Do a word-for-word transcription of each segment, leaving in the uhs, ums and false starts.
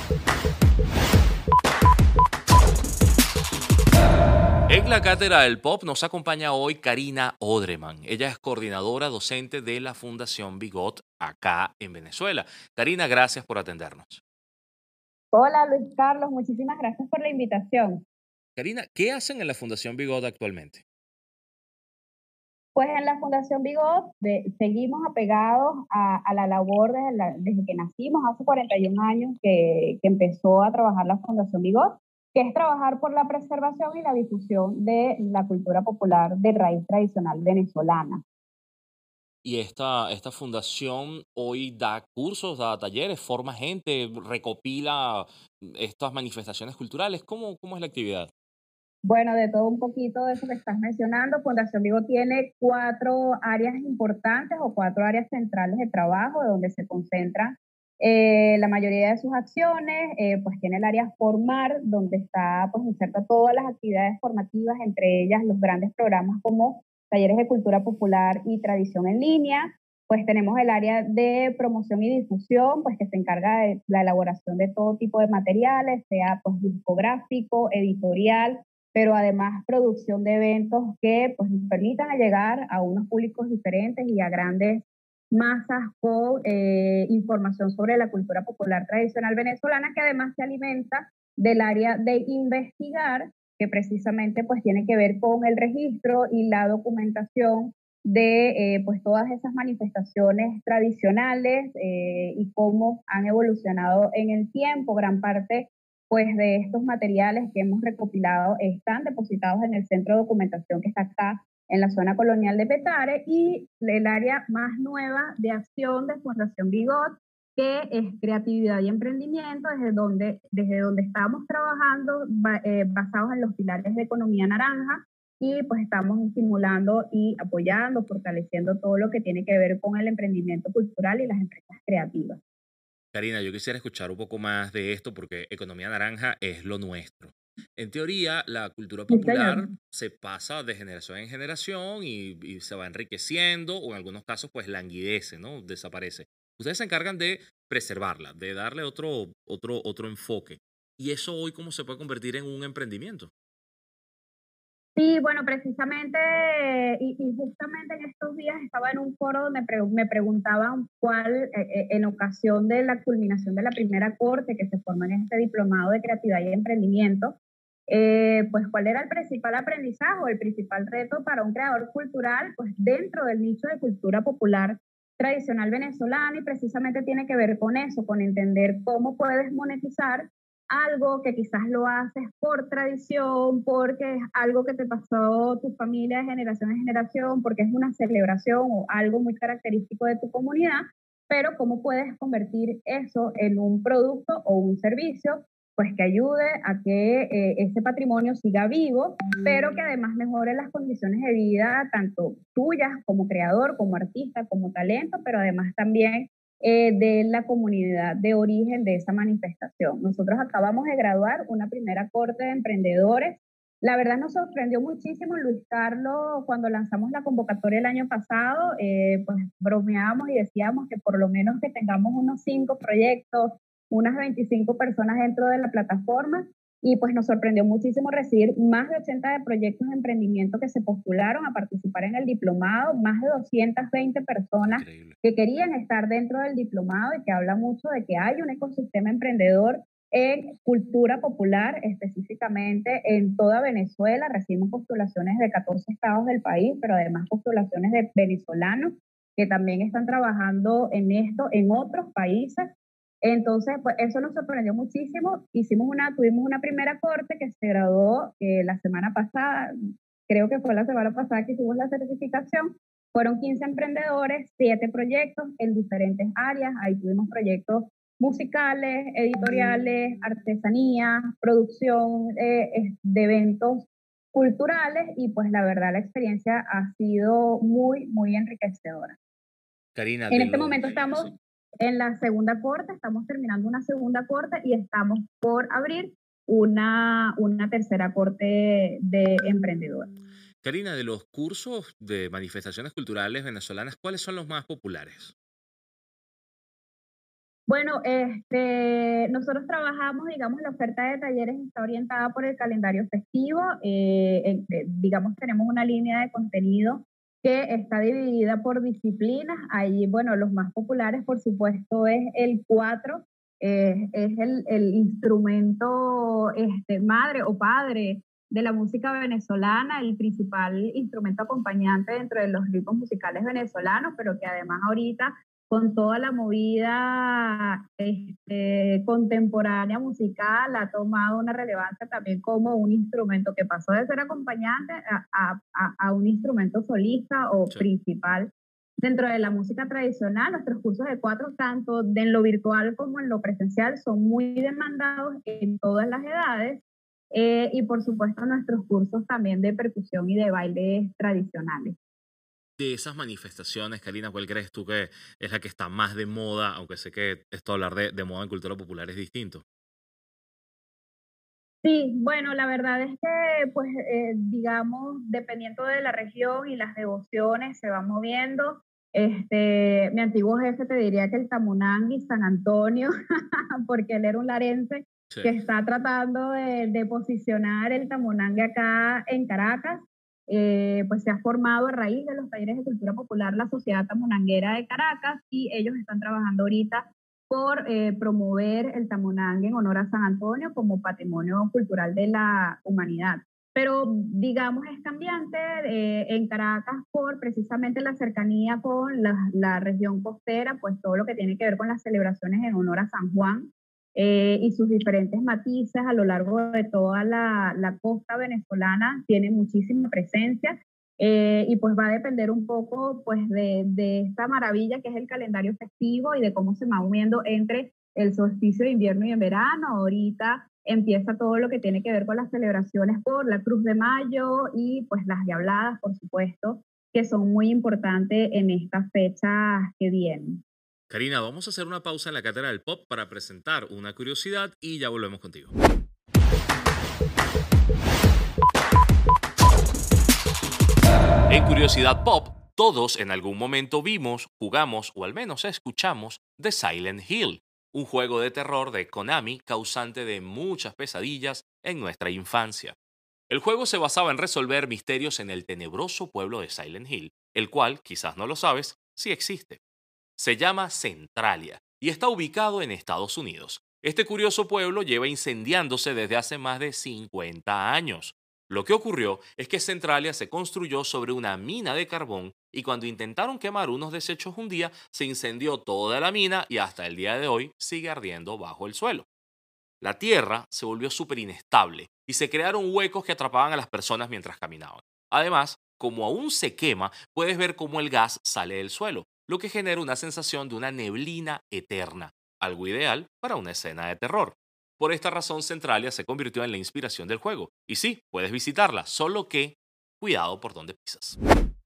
En la Cátedra del Pop nos acompaña hoy Karina Odreman. Ella es coordinadora docente de la Fundación Bigot acá en Venezuela. Karina, gracias por atendernos. Hola Luis Carlos, muchísimas gracias por la invitación. Karina, ¿qué hacen en la Fundación Bigot actualmente? Pues en la Fundación Bigot de- seguimos apegados a, a la labor desde, la- desde que nacimos, hace cuarenta y un años que, que empezó a trabajar la Fundación Bigot, que es trabajar por la preservación y la difusión de la cultura popular de raíz tradicional venezolana. Y esta, esta fundación hoy da cursos, da talleres, forma gente, recopila estas manifestaciones culturales. ¿Cómo, cómo es la actividad? Bueno, de todo un poquito de eso que estás mencionando, Fundación Vigo tiene cuatro áreas importantes o cuatro áreas centrales de trabajo de donde se concentran eh, la mayoría de sus acciones. Eh, pues tiene el área formar, donde está, pues inserta todas las actividades formativas, entre ellas los grandes programas como talleres de cultura popular y tradición en línea. Pues tenemos el área de promoción y difusión, pues que se encarga de la elaboración de todo tipo de materiales, sea pues discográfico, editorial, pero además producción de eventos que pues, nos permitan llegar a unos públicos diferentes y a grandes masas con eh, información sobre la cultura popular tradicional venezolana, que además se alimenta del área de investigar, que precisamente pues tiene que ver con el registro y la documentación de eh, pues todas esas manifestaciones tradicionales eh, y cómo han evolucionado en el tiempo. Gran parte pues de estos materiales que hemos recopilado están depositados en el centro de documentación que está acá en la zona colonial de Petare, y el área más nueva de acción de Fundación Bigot, que es creatividad y emprendimiento, desde donde, desde donde estamos trabajando ba- eh, basados en los pilares de economía naranja, y pues estamos estimulando y apoyando, fortaleciendo todo lo que tiene que ver con el emprendimiento cultural y las empresas creativas. Karina, yo quisiera escuchar un poco más de esto porque economía naranja es lo nuestro. En teoría, la cultura Sí, señor. popular se pasa de generación en generación y, y se va enriqueciendo o en algunos casos pues languidece, ¿no? Desaparece. Ustedes se encargan de preservarla, de darle otro, otro, otro enfoque. ¿Y eso hoy cómo se puede convertir en un emprendimiento? Sí, bueno, precisamente, y, y justamente en estos días estaba en un foro donde pre- me preguntaban cuál, eh, eh, en ocasión de la culminación de la primera corte que se formó en este diplomado de creatividad y emprendimiento, eh, pues cuál era el principal aprendizaje o el principal reto para un creador cultural, pues dentro del nicho de cultura popular tradicional venezolana, y precisamente tiene que ver con eso, con entender cómo puedes monetizar algo que quizás lo haces por tradición, porque es algo que te pasó tu familia de generación en generación, porque es una celebración o algo muy característico de tu comunidad, pero cómo puedes convertir eso en un producto o un servicio, pues que ayude a que eh, ese patrimonio siga vivo, pero que además mejore las condiciones de vida, tanto tuyas como creador, como artista, como talento, pero además también eh, de la comunidad de origen de esa manifestación. Nosotros acabamos de graduar una primera corte de emprendedores. La verdad nos sorprendió muchísimo, Luis Carlos, cuando lanzamos la convocatoria el año pasado, eh, pues bromeábamos y decíamos que por lo menos que tengamos unos cinco proyectos, unas veinticinco personas dentro de la plataforma, y pues nos sorprendió muchísimo recibir más de ochenta de proyectos de emprendimiento que se postularon a participar en el diplomado, más de doscientas veinte personas Increíble. que querían estar dentro del diplomado, y que habla mucho de que hay un ecosistema emprendedor en cultura popular, específicamente en toda Venezuela. Recibimos postulaciones de catorce estados del país, pero además postulaciones de venezolanos que también están trabajando en esto en otros países. Entonces, pues eso nos sorprendió muchísimo. Hicimos una, tuvimos una primera corte que se graduó eh, la semana pasada, creo que fue la semana pasada que hicimos la certificación. Fueron quince emprendedores, siete proyectos en diferentes áreas. Ahí tuvimos proyectos musicales, editoriales, artesanías, producción eh, de eventos culturales, y pues la verdad la experiencia ha sido muy, muy enriquecedora. Karina, En de este momento los... estamos Sí. en la segunda corte, estamos terminando una segunda corte y estamos por abrir una, una tercera corte de emprendedores. Karina, de los cursos de manifestaciones culturales venezolanas, ¿cuáles son los más populares? Bueno, este, nosotros trabajamos, digamos, la oferta de talleres está orientada por el calendario festivo. Eh, en- eh, digamos, tenemos una línea de contenido que está dividida por disciplinas. Ahí, bueno, los más populares, por supuesto, es el cuatro, eh, es el, el instrumento este, madre o padre de la música venezolana, el principal instrumento acompañante dentro de los ritmos musicales venezolanos, pero que además ahorita con toda la movida este, contemporánea musical, ha tomado una relevancia también como un instrumento que pasó de ser acompañante a, a, a, a un instrumento solista o Sí. principal dentro de la música tradicional. Nuestros cursos de cuatro, tanto en lo virtual como en lo presencial, son muy demandados en todas las edades. Eh, y por supuesto nuestros cursos también de percusión y de bailes tradicionales. De esas manifestaciones, Karina, ¿cuál crees tú que es la que está más de moda? Aunque sé que esto hablar de, de moda en cultura popular es distinto. Sí, bueno, la verdad es que, pues, eh, digamos, dependiendo de la región y las devociones se van moviendo. Este, mi antiguo jefe te diría que el Tamunangui, San Antonio, porque él era un larense Sí. que está tratando de, de posicionar el Tamunangui acá en Caracas. Eh, pues se ha formado a raíz de los talleres de cultura popular la Sociedad Tamunanguera de Caracas y ellos están trabajando ahorita por eh, promover el Tamonangue en honor a San Antonio como patrimonio cultural de la humanidad. Pero digamos es cambiante eh, en Caracas por precisamente la cercanía con la, la, región costera, pues todo lo que tiene que ver con las celebraciones en honor a San Juan eh, y sus diferentes matices a lo largo de toda la, la costa venezolana tiene muchísima presencia. Eh, y pues va a depender un poco pues de, de esta maravilla que es el calendario festivo y de cómo se va moviendo entre el solsticio de invierno y en verano. Ahorita empieza todo lo que tiene que ver con las celebraciones por la Cruz de Mayo y pues las diabladas, por supuesto, que son muy importantes en estas fechas que vienen. Karina, vamos a hacer una pausa en la cátedra del pop para presentar una curiosidad y ya volvemos contigo. En Curiosidad Pop, todos en algún momento vimos, jugamos o al menos escuchamos The Silent Hill, un juego de terror de Konami causante de muchas pesadillas en nuestra infancia. El juego se basaba en resolver misterios en el tenebroso pueblo de Silent Hill, el cual, quizás no lo sabes, sí existe. Se llama Centralia y está ubicado en Estados Unidos. Este curioso pueblo lleva incendiándose desde hace más de cincuenta años. Lo que ocurrió es que Centralia se construyó sobre una mina de carbón y cuando intentaron quemar unos desechos un día, se incendió toda la mina y hasta el día de hoy sigue ardiendo bajo el suelo. La tierra se volvió súper inestable y se crearon huecos que atrapaban a las personas mientras caminaban. Además, como aún se quema, puedes ver cómo el gas sale del suelo, lo que genera una sensación de una neblina eterna, algo ideal para una escena de terror. Por esta razón, Centralia se convirtió en la inspiración del juego. Y sí, puedes visitarla, solo que cuidado por donde pisas.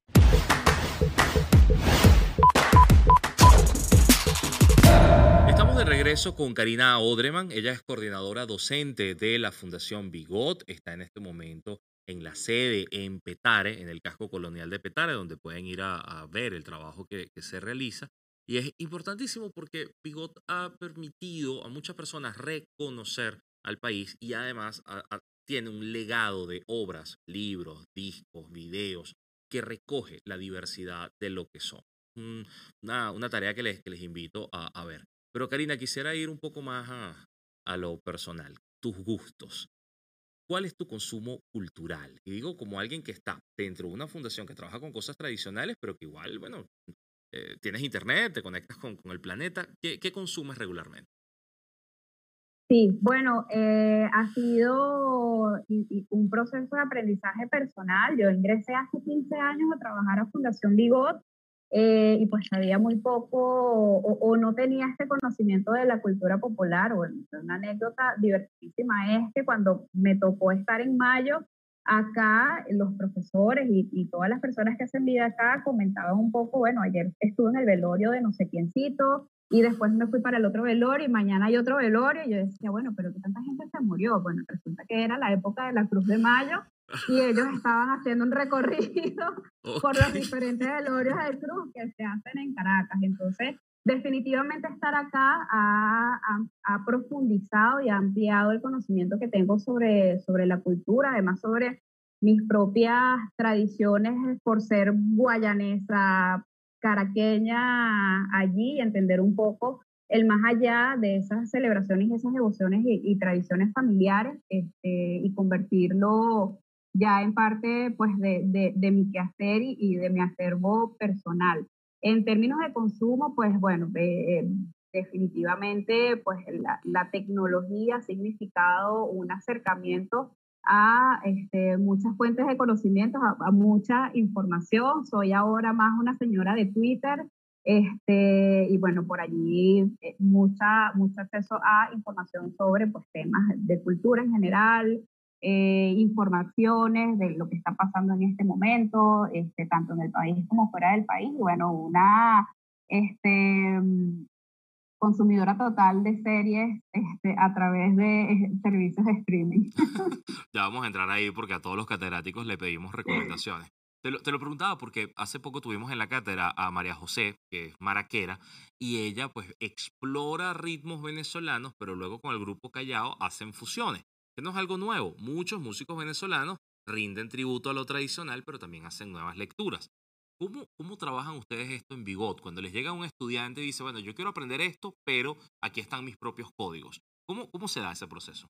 Estamos de regreso con Karina Odreman. Ella es coordinadora docente de la Fundación Bigot. Está en este momento en la sede en Petare, en el casco colonial de Petare, donde pueden ir a, a ver el trabajo que, que se realiza. Y es importantísimo porque Bigot ha permitido a muchas personas reconocer al país y además a- a- tiene un legado de obras, libros, discos, videos que recoge la diversidad de lo que son. Un- una, una tarea que les, que les invito a, a ver. Pero Karina, quisiera ir un poco más a, a lo personal, tus gustos. ¿Cuál es tu consumo cultural? Y digo como alguien que está dentro de una fundación que trabaja con cosas tradicionales, pero que igual, bueno, eh, tienes internet, te conectas con, con el planeta. ¿Qué, qué consumes regularmente? Sí, bueno, eh, ha sido y- y un proceso de aprendizaje personal. Yo ingresé hace quince años a trabajar a Fundación Bigot eh, y pues sabía muy poco o, o no tenía este conocimiento de la cultura popular. Bueno, una anécdota divertísima es que cuando me tocó estar en mayo, acá los profesores y, y todas las personas que hacen vida acá comentaban un poco, bueno, ayer estuve en el velorio de no sé quiéncito, y después me fui para el otro velorio y mañana hay otro velorio. Y yo decía, bueno, pero ¿qué tanta gente se murió? Bueno, resulta que era la época de la Cruz de Mayo y ellos estaban haciendo un recorrido por Ok. los diferentes velorios de cruz que se hacen en Caracas. Entonces, Definitivamente estar acá ha, ha- ha profundizado y ha ampliado el conocimiento que tengo sobre, sobre la cultura, además sobre mis propias tradiciones por ser guayanesa, caraqueña allí, y entender un poco el más allá de esas celebraciones y esas devociones y, y tradiciones familiares, este, y convertirlo ya en parte pues de, de- de mi quehacer y, y de mi acervo personal. En términos de consumo, pues bueno, eh, eh, definitivamente pues la, la tecnología ha significado un acercamiento a este, muchas fuentes de conocimientos, a, a mucha información. Soy ahora más una señora de Twitter, este, y bueno, por allí eh, mucha, mucho acceso a información sobre pues, temas de cultura en general, eh, informaciones de lo que está pasando en este momento, este, tanto en el país como fuera del país. Y bueno, una este, mm, consumidora total de series este, a través de eh, servicios de streaming. Ya vamos a entrar ahí porque a todos los catedráticos le pedimos recomendaciones. Te lo, te lo preguntaba porque hace poco tuvimos en la cátedra a María José, que es maraquera, y ella pues explora ritmos venezolanos, pero luego con el grupo Callao hacen fusiones, que no es algo nuevo. Muchos músicos venezolanos rinden tributo a lo tradicional, pero también hacen nuevas lecturas. ¿Cómo, cómo trabajan ustedes esto en Bigot? Cuando les llega un estudiante y dice, bueno, yo quiero aprender esto, pero aquí están mis propios códigos. ¿Cómo, cómo se da ese proceso?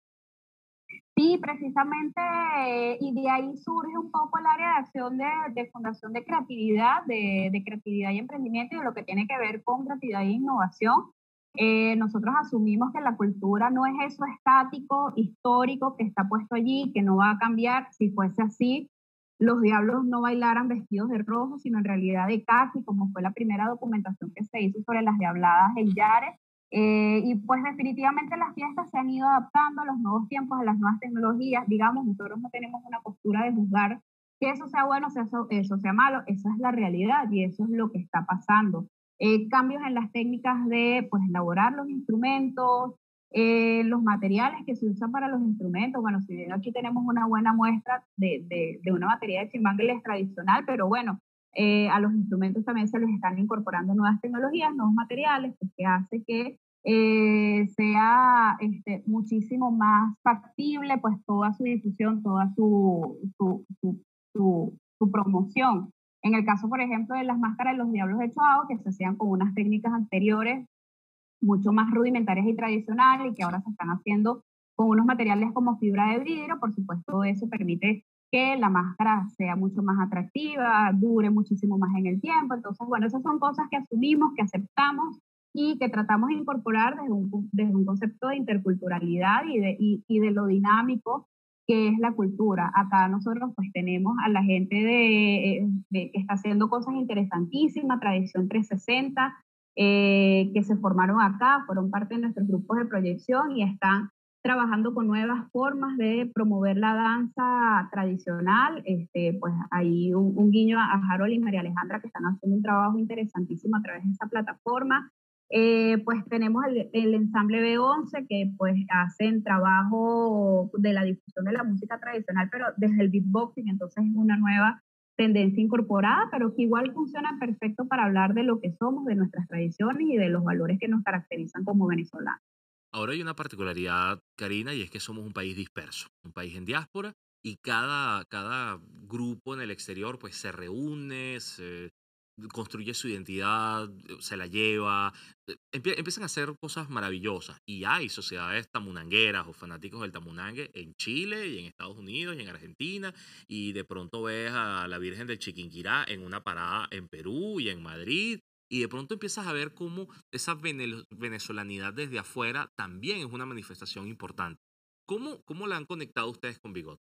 Sí, precisamente, eh, y de ahí surge un poco el área de acción de, de Fundación de Creatividad, de, de Creatividad y Emprendimiento, y de lo que tiene que ver con creatividad e innovación. Eh, nosotros asumimos que la cultura no es eso estático, histórico, que está puesto allí, que no va a cambiar. Si fuese así, los diablos no bailaran vestidos de rojo, sino en realidad de caqui, como fue la primera documentación que se hizo sobre las diabladas en Yare. Eh, y pues definitivamente las fiestas se han ido adaptando a los nuevos tiempos, a las nuevas tecnologías. Digamos, nosotros no tenemos una postura de juzgar que eso sea bueno, sea eso, eso sea malo. Esa es la realidad y eso es lo que está pasando. Eh, cambios en las técnicas de pues, elaborar los instrumentos, eh, los materiales que se usan para los instrumentos. Bueno, si bien aquí tenemos una buena muestra de, de, de una batería de chimbangueles tradicional, pero bueno, eh, a los instrumentos también se les están incorporando nuevas tecnologías, nuevos materiales, pues, que hace que eh, sea este, muchísimo más factible pues toda su difusión, toda su, su, su, su, su promoción. En el caso, por ejemplo, de las máscaras de los diablos de Choao, que se hacían con unas técnicas anteriores mucho más rudimentarias y tradicionales y que ahora se están haciendo con unos materiales como fibra de vidrio. Por supuesto, eso permite que la máscara sea mucho más atractiva, dure muchísimo más en el tiempo. Entonces, bueno, esas son cosas que asumimos, que aceptamos y que tratamos de incorporar desde un, desde un concepto de interculturalidad y de, y, y de lo dinámico que es la cultura. Acá nosotros pues tenemos a la gente de, de, que está haciendo cosas interesantísimas, Tradición trescientos sesenta, eh, que se formaron acá, fueron parte de nuestros grupos de proyección y están trabajando con nuevas formas de promover la danza tradicional. Este, pues hay un, un guiño a, a Harold y María Alejandra que están haciendo un trabajo interesantísimo a través de esa plataforma. Eh, pues tenemos el, el ensamble B once que pues hacen trabajo de la difusión de la música tradicional, pero desde el beatboxing, entonces es una nueva tendencia incorporada, pero que igual funciona perfecto para hablar de lo que somos, de nuestras tradiciones y de los valores que nos caracterizan como venezolanos. Ahora hay una particularidad, Karina, y es que somos un país disperso, un país en diáspora, y cada, cada grupo en el exterior pues se reúne, se construye su identidad, eh, se la lleva, eh, empie- empiezan a hacer cosas maravillosas. Y hay sociedades tamunangueras o fanáticos del tamunangue en Chile y en Estados Unidos y en Argentina, y de pronto ves a la Virgen del Chiquinquirá en una parada en Perú y en Madrid, y de pronto empiezas a ver cómo esa venelo- venezolanidad desde afuera también es una manifestación importante. ¿Cómo, cómo la han conectado ustedes con Bigot?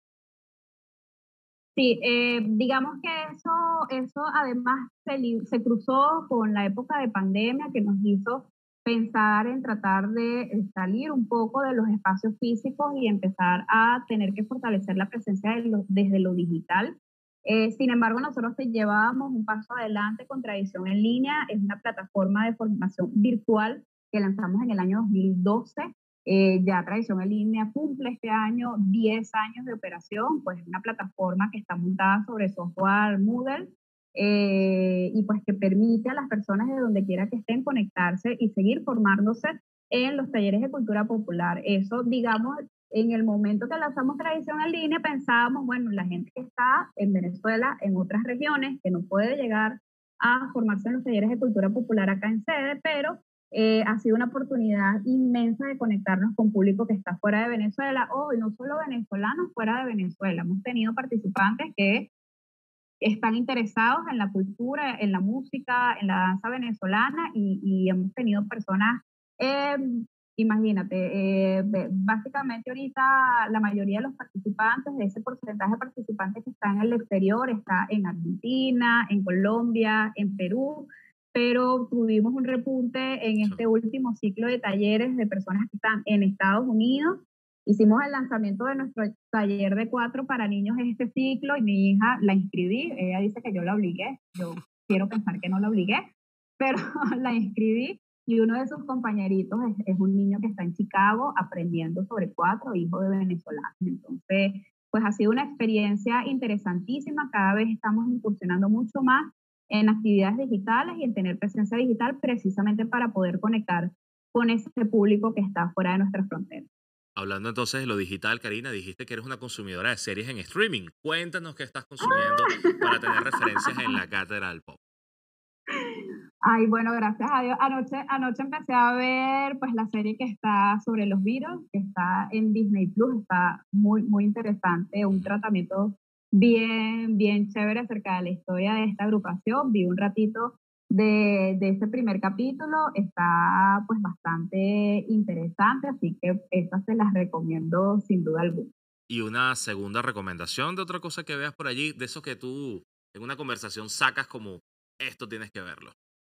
Sí, eh, digamos que eso, eso además se, li- se cruzó con la época de pandemia que nos hizo pensar en tratar de eh, salir un poco de los espacios físicos y empezar a tener que fortalecer la presencia de lo- desde lo digital. Eh, sin embargo, nosotros te llevábamos un paso adelante con Tradición en Línea. Es una plataforma de formación virtual que lanzamos en el año dos mil doce. Eh, ya Tradición en Línea cumple este año diez años de operación, pues es una plataforma que está montada sobre software Moodle, eh, y pues que permite a las personas de donde quiera que estén conectarse y seguir formándose en los talleres de cultura popular. Eso, digamos, en el momento que lanzamos Tradición en Línea, pensábamos, bueno, la gente que está en Venezuela, en otras regiones, que no puede llegar a formarse en los talleres de cultura popular acá en sede, pero eh, ha sido una oportunidad inmensa de conectarnos con público que está fuera de Venezuela, o no solo venezolanos fuera de Venezuela. Hemos tenido participantes que están interesados en la cultura, en la música, en la danza venezolana, y, y hemos tenido personas, eh, imagínate, eh, básicamente ahorita la mayoría de los participantes, de ese porcentaje de participantes que está en el exterior, está en Argentina, en Colombia, en Perú, pero tuvimos un repunte en este último ciclo de talleres de personas que están en Estados Unidos. Hicimos el lanzamiento de nuestro taller de cuatro para niños en este ciclo y mi hija la inscribí. Ella dice que yo la obligué. Yo quiero pensar que no la obligué, pero la inscribí, y uno de sus compañeritos es, es un niño que está en Chicago aprendiendo sobre cuatro, hijo de venezolanos. Entonces, pues ha sido una experiencia interesantísima. Cada vez estamos incursionando mucho más en actividades digitales y en tener presencia digital, precisamente para poder conectar con ese público que está fuera de nuestras fronteras. Hablando entonces de lo digital, Karina, dijiste que eres una consumidora de series en streaming. Cuéntanos qué estás consumiendo para tener referencias en la Cátedra del Pop. Ay, bueno, gracias a Dios. Anoche, anoche empecé a ver pues la serie que está sobre los Beatles, que está en Disney Plus. Está muy, muy interesante, un tratamiento bien, bien chévere acerca de la historia de esta agrupación. Vi un ratito de, de ese primer capítulo, está pues bastante interesante, así que esas se las recomiendo sin duda alguna. Y una segunda recomendación de otra cosa que veas por allí, de eso que tú en una conversación sacas como, esto tienes que verlo.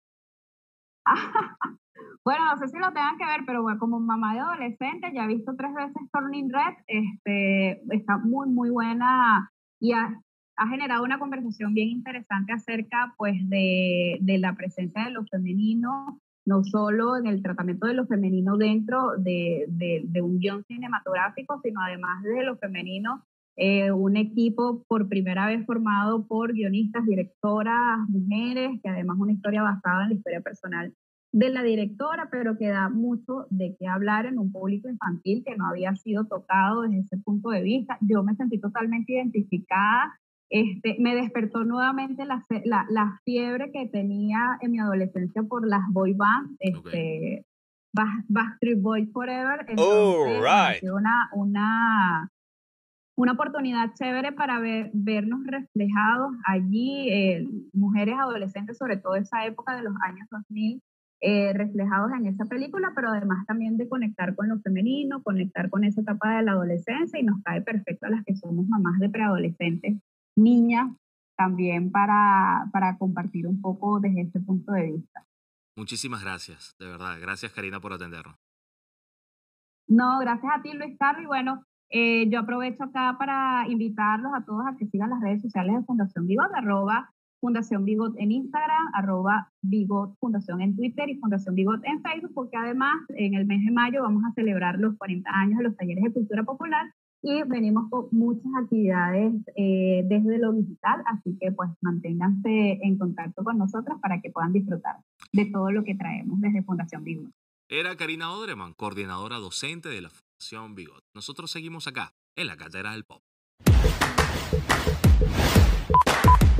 Bueno, no sé si lo tengan que ver, pero bueno, como mamá de adolescente ya he visto tres veces Turning Red. Este, está muy, muy buena, y ha, ha generado una conversación bien interesante acerca pues de, de la presencia de lo femenino, no solo en el tratamiento de lo femenino dentro de, de, de un guión cinematográfico, sino además de lo femenino, eh, un equipo por primera vez formado por guionistas, directoras, mujeres, que además una historia basada en la historia personal de la directora, pero que da mucho de qué hablar en un público infantil que no había sido tocado desde ese punto de vista. Yo me sentí totalmente identificada. Este, me despertó nuevamente la, la, la fiebre que tenía en mi adolescencia por las boy bands, este, okay. Backstreet Boys Forever. Entonces, oh, right. ha sido una, una, una oportunidad chévere para ver, vernos reflejados allí, eh, mujeres adolescentes, sobre todo esa época de los años dos mil, Eh, reflejados en esa película, pero además también de conectar con lo femenino, conectar con esa etapa de la adolescencia, y nos cae perfecto a las que somos mamás de preadolescentes, niñas, también para, para compartir un poco desde ese punto de vista. Muchísimas gracias, de verdad. Gracias, Karina, por atendernos. No, gracias a ti, Luis Carlos. Y bueno, eh, yo aprovecho acá para invitarlos a todos a que sigan las redes sociales de Fundación Bigot, arroba Fundación Bigot en Instagram, arroba Bigot Fundación en Twitter y Fundación Bigot en Facebook, porque además en el mes de mayo vamos a celebrar los cuarenta años de los talleres de cultura popular y venimos con muchas actividades eh, desde lo digital, así que pues manténganse en contacto con nosotros para que puedan disfrutar de todo lo que traemos desde Fundación Bigot. Era Karina Odreman, coordinadora docente de la Fundación Bigot. Nosotros seguimos acá, en la Cátedra del Pop.